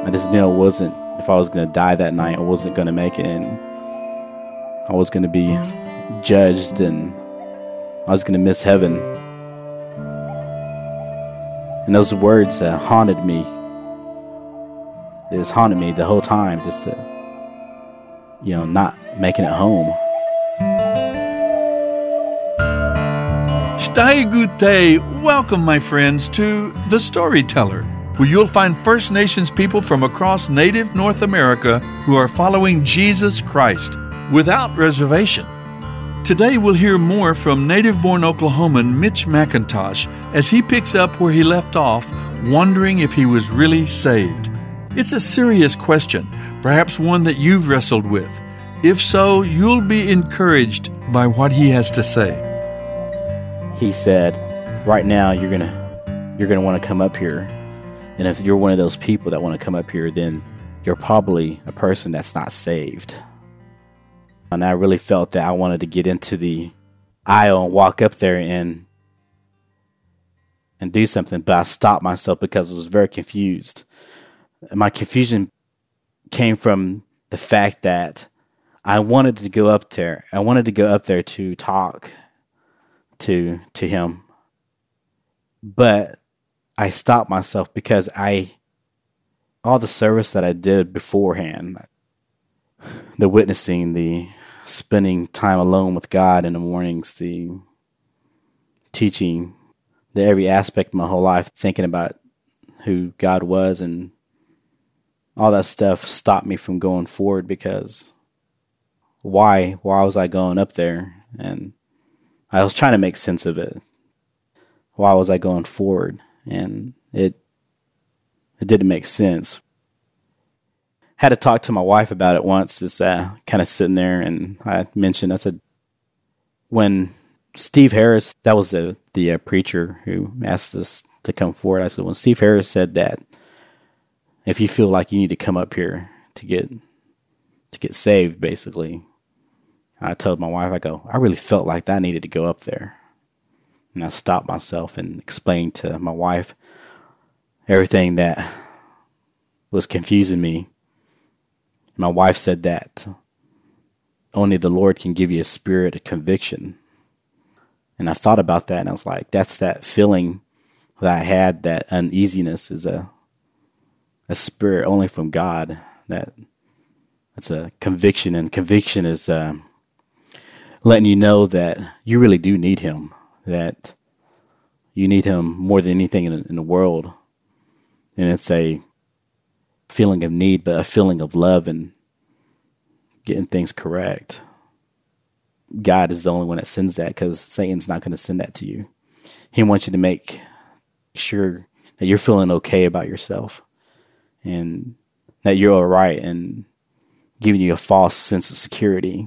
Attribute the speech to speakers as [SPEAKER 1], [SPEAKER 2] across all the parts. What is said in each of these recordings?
[SPEAKER 1] I just knew if I was going to die that night, I wasn't going to make it, and I was going to be judged, and I was going to miss heaven. And those words haunted me. It just haunted me the whole time, just to, not making it home.
[SPEAKER 2] Stai Gute, welcome, my friends, to The Storyteller, where you'll find First Nations people from across Native North America who are following Jesus Christ without reservation. Today we'll hear more from native-born Oklahoman Mitch McIntosh as he picks up where he left off, wondering if he was really saved. It's a serious question, perhaps one that you've wrestled with. If so, you'll be encouraged by what he has to say.
[SPEAKER 1] He said, right now you're gonna want to come up here. And if you're one of those people that want to come up here, then you're probably a person that's not saved. And I really felt that I wanted to get into the aisle and walk up there and do something, but I stopped myself because I was very confused. My confusion came from the fact that I wanted to go up there. I wanted to go up there to talk to him, but I stopped myself because all the service that I did beforehand, the witnessing, the spending time alone with God in the mornings, the teaching, the every aspect of my whole life, thinking about who God was, and all that stuff stopped me from going forward. Because why was I going up there? And I was trying to make sense of it. Why was I going forward? And it didn't make sense. Had to talk to my wife about it once, just kind of sitting there, and I said, when Steve Harris, that was the preacher who asked us to come forward, I said, when Steve Harris said that, if you feel like you need to come up here to get saved, basically, I told my wife, I really felt like I needed to go up there. And I stopped myself and explained to my wife everything that was confusing me. My wife said that only the Lord can give you a spirit of conviction. And I thought about that, and I was like, that's that feeling that I had, that uneasiness is a spirit only from God. That's a conviction, and conviction is letting you know that you really do need Him, that you need Him more than anything in the world. And it's a feeling of need, but a feeling of love and getting things correct. God is the only one that sends that, because Satan's not going to send that to you. He wants you to make sure that you're feeling okay about yourself and that you're all right, and giving you a false sense of security.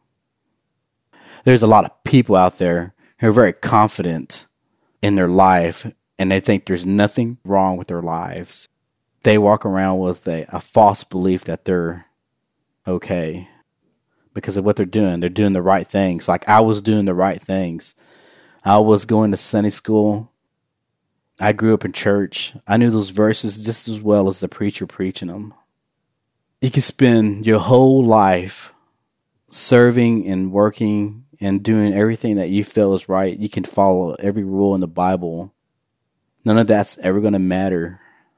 [SPEAKER 1] There's a lot of people out there who are very confident in their life, and they think there's nothing wrong with their lives. They walk around with a false belief that they're okay because of what they're doing. They're doing the right things. Like I was doing the right things. I was going to Sunday school. I grew up in church. I knew those verses just as well as the preacher preaching them. You can spend your whole life serving and working and doing everything that you feel is right. You can follow every rule in the Bible. None of that's ever going to matter.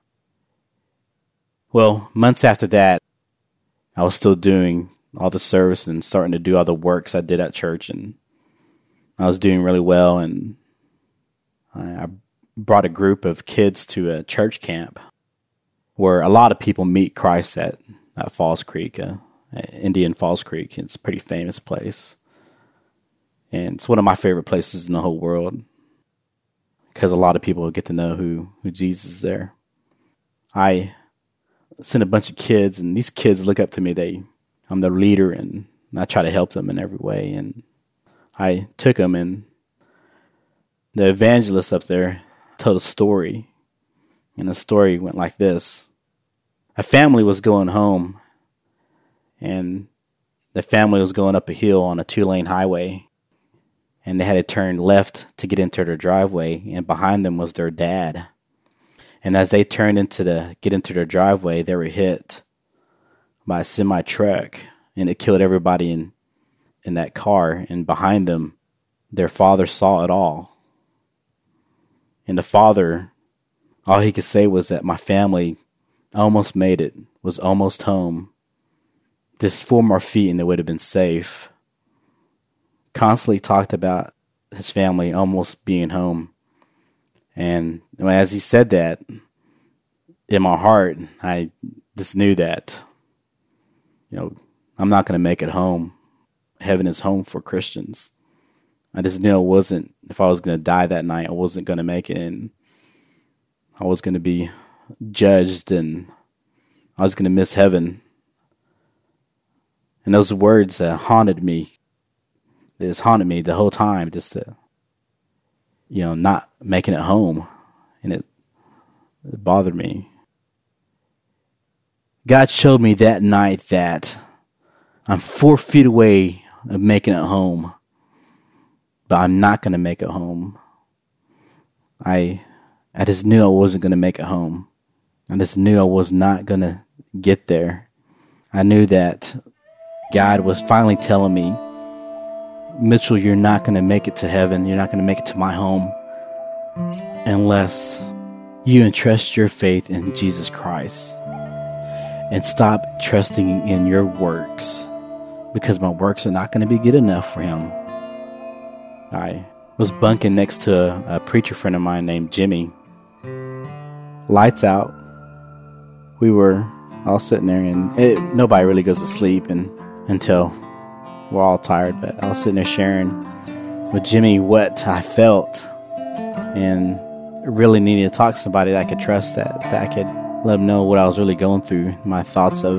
[SPEAKER 1] Well, months after that, I was still doing all the service and starting to do all the works I did at church, and I was doing really well, and I brought a group of kids to a church camp where a lot of people meet Christ at Falls Creek, Indian Falls Creek. It's a pretty famous place, and it's one of my favorite places in the whole world because a lot of people get to know who Jesus is there. I sent a bunch of kids, and these kids look up to me. I'm their leader, and I try to help them in every way. And I took them, and the evangelist up there told a story, and the story went like this. A family was going home, and the family was going up a hill on a 2-lane highway, and they had to turn left to get into their driveway, and behind them was their dad. And as they turned get into their driveway, they were hit by a semi truck, and it killed everybody in that car. And behind them, their father saw it all. And the father, all he could say was that my family almost made it, was almost home. Just 4 more feet and they would have been safe. Constantly talked about his family almost being home. And as he said that, in my heart, I just knew that, I'm not going to make it home. Heaven is home for Christians. I just knew if I was going to die that night, I wasn't going to make it, and I was going to be judged, and I was going to miss heaven. And those words haunted me. It just haunted me the whole time, just to, not making it home. And it bothered me. God showed me that night that I'm 4 feet away of making it home, but I'm not going to make it home. I just knew I wasn't going to make it home. I just knew I was not going to get there. I knew that God was finally telling me, Mitchell, you're not going to make it to heaven. You're not going to make it to my home unless you entrust your faith in Jesus Christ and stop trusting in your works, because my works are not going to be good enough for him. I was bunking next to a preacher friend of mine named Jimmy. Lights out. We were all sitting there, and nobody really goes to sleep until we're all tired, but I was sitting there sharing with Jimmy what I felt, and really needed to talk to somebody that I could trust, that I could let them know what I was really going through, my thoughts of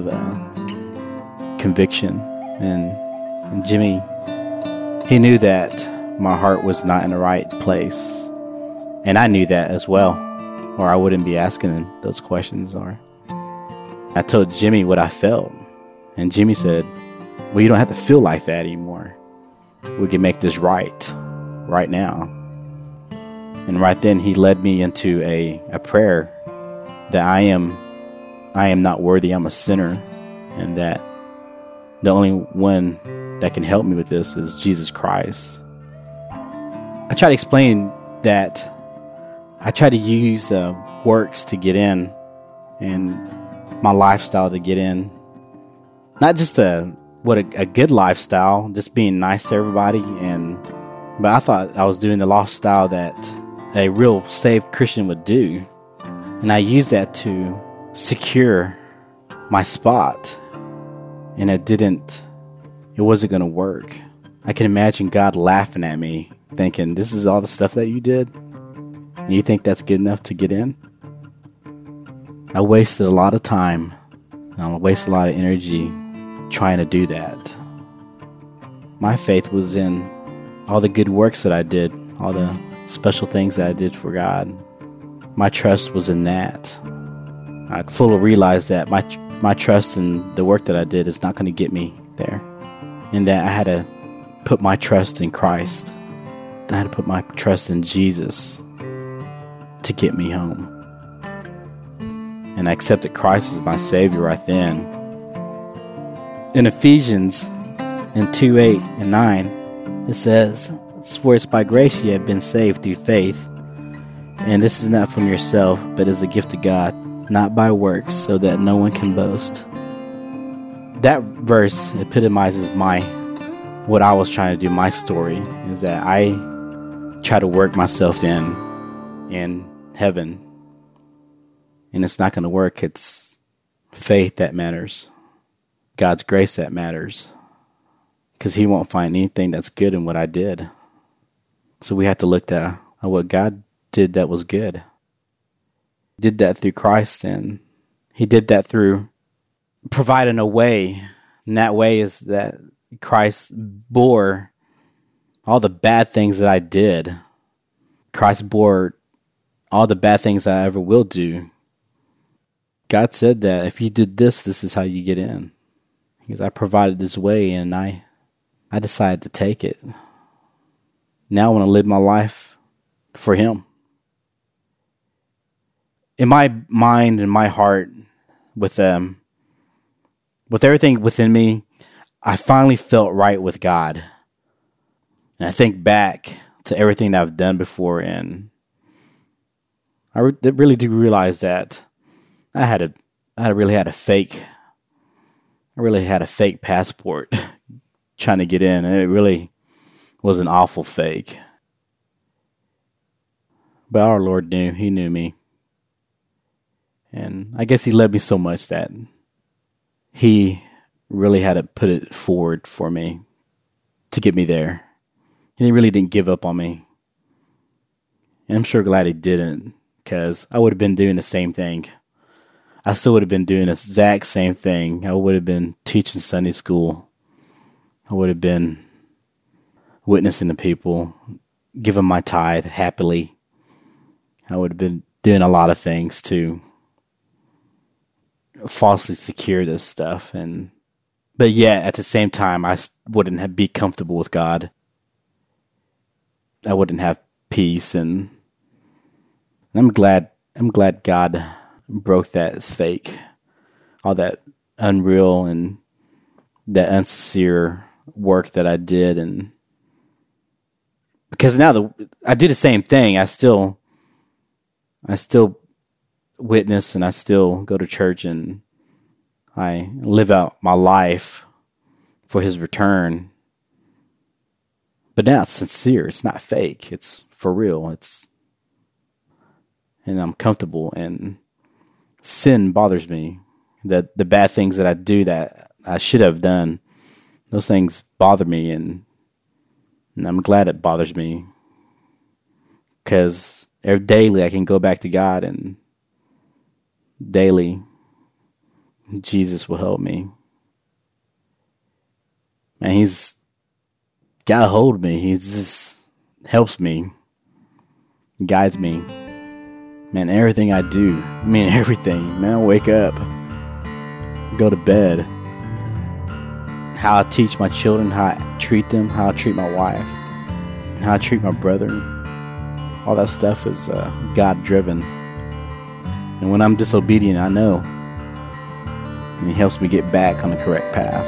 [SPEAKER 1] conviction. And Jimmy, he knew that my heart was not in the right place, and I knew that as well, or I wouldn't be asking those questions. Or I told Jimmy what I felt, and Jimmy said, well, you don't have to feel like that anymore. We can make this right now. And right then he led me into a prayer that I am not worthy, I'm a sinner, and that the only one that can help me with this is Jesus Christ. I try to explain that I try to use works to get in, and my lifestyle to get in. Not just a good lifestyle, just being nice to everybody, but I thought I was doing the lifestyle that a real saved Christian would do. And I used that to secure my spot, and it wasn't going to work. I can imagine God laughing at me, thinking, this is all the stuff that you did? And you think that's good enough to get in? I wasted a lot of time, and I wasted a lot of energy trying to do that. My faith was in all the good works that I did, all the special things that I did for God. My trust was in that. I fully realized that my trust in the work that I did is not going to get me there, and that I had to put my trust in Christ. I had to put my trust in Jesus to get me home. And I accepted Christ as my Savior right then. In Ephesians in 2:8 and 9, it says, for it's by grace ye have been saved through faith, and this is not from yourself, but is a gift of God, not by works, so that no one can boast. That verse epitomizes what I was trying to do, my story, is that I try to work myself in heaven, and it's not going to work. It's faith that matters, God's grace that matters, because he won't find anything that's good in what I did. So we have to look at what God did that was good. He did that through Christ, and he did that through providing a way, and that way is that Christ bore all the bad things that I did. Christ bore all the bad things I ever will do. God said that if you did this, this is how you get in. Because I provided this way, and I decided to take it. Now I want to live my life for him. in my mind and my heart, with everything within me, I finally felt right with God. And I think back to everything that I've done before, and I really do realize that I really had a fake passport trying to get in, and it really was an awful fake. But our Lord knew. He knew me. And I guess He loved me so much that He really had to put it forward for me to get me there. And He really didn't give up on me. And I'm sure glad He didn't, because I would have been doing the same thing. I still would have been doing the exact same thing. I would have been teaching Sunday school. I would have been witnessing to people, giving my tithe happily. I would have been doing a lot of things to falsely secure this stuff. But yet, at the same time, I wouldn't be comfortable with God. I wouldn't have peace, and I'm glad God broke that fake, all that unreal and that unsincere work that I did. And because now I do the same thing. I still witness, and I still go to church, and I live out my life for His return. But now it's sincere. It's not fake. It's for real. And I'm comfortable, and sin bothers me. The bad things that I do that I should have done, those things bother me, and I'm glad it bothers me, because daily I can go back to God, and daily Jesus will help me. And He's got a hold of me. He just helps me, guides me. Man, everything I do, everything. Man, I wake up, go to bed, how I teach my children, how I treat them, how I treat my wife, how I treat my brother. All that stuff is God-driven. And when I'm disobedient, I know. And He helps me get back on the correct path.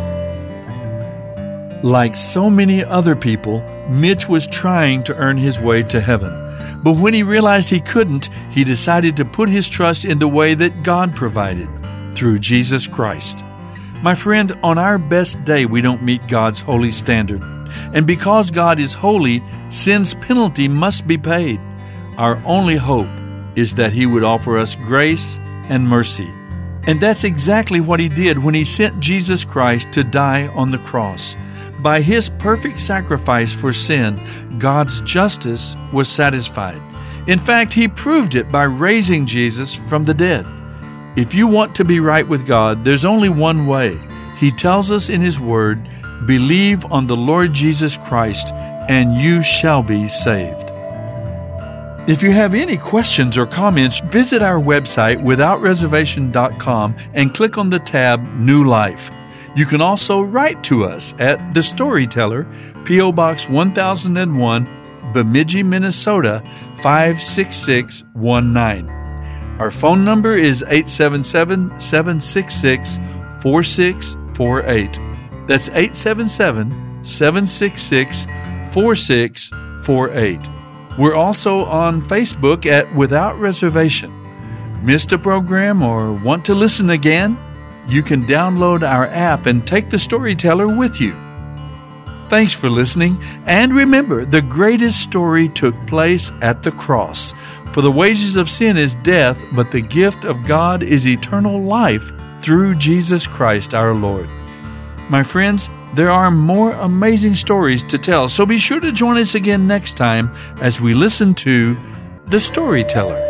[SPEAKER 2] Like so many other people, Mitch was trying to earn his way to heaven. But when he realized he couldn't, he decided to put his trust in the way that God provided, through Jesus Christ. My friend, on our best day, we don't meet God's holy standard. And because God is holy, sin's penalty must be paid. Our only hope is that He would offer us grace and mercy. And that's exactly what He did when He sent Jesus Christ to die on the cross. By His perfect sacrifice for sin, God's justice was satisfied. In fact, He proved it by raising Jesus from the dead. If you want to be right with God, there's only one way. He tells us in His Word, "Believe on the Lord Jesus Christ, and you shall be saved." If you have any questions or comments, visit our website, withoutreservation.com, and click on the tab New Life. You can also write to us at The Storyteller, P.O. Box 1001, Bemidji, Minnesota 56619. Our phone number is 877-766-4648. That's 877-766-4648. We're also on Facebook at Without Reservation. Missed a program or want to listen again? You can download our app and take The Storyteller with you. Thanks for listening, and remember, the greatest story took place at the cross. For the wages of sin is death, but the gift of God is eternal life through Jesus Christ our Lord. My friends, there are more amazing stories to tell, so be sure to join us again next time as we listen to The Storyteller.